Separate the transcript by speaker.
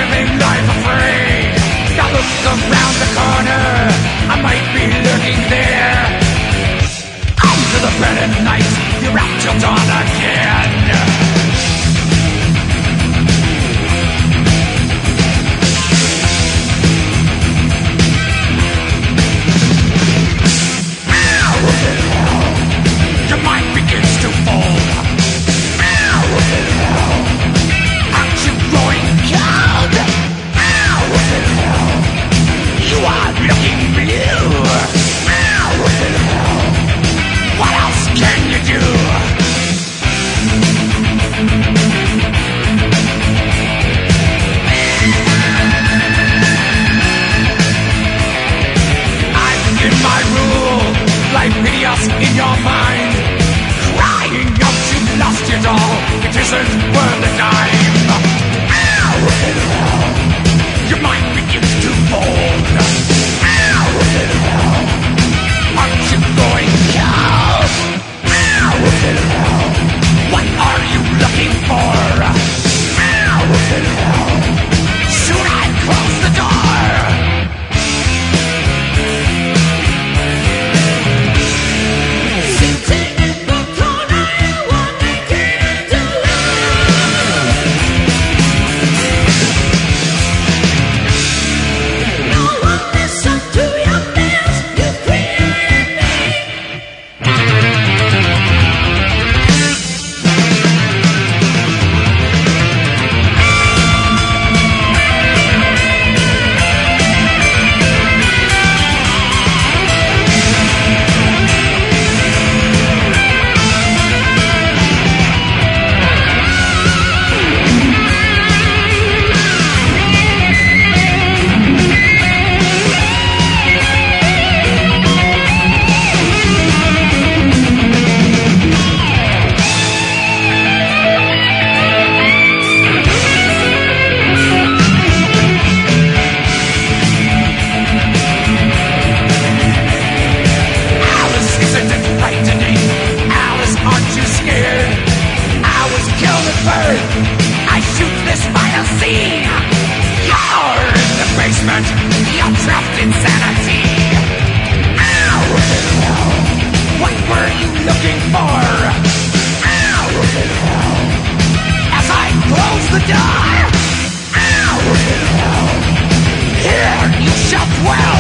Speaker 1: living life afraid. Now look around the corner, I might be lurking there. Under the bed at night, you're out till dawn again. Your mind begins to fold. Aren't you growing cold? You are looking blue. What else can you do? I begin my rule, life hideous in your mind. Crying out you've lost it all, it isn't worth a dime. Your mind begins to fold. Aren't you going cold? What are you looking for? Soon I close the door. I shoot this final scene. You're in the basement, you're trapped in sanity. What were you looking for? As I close the door, here you shall dwell.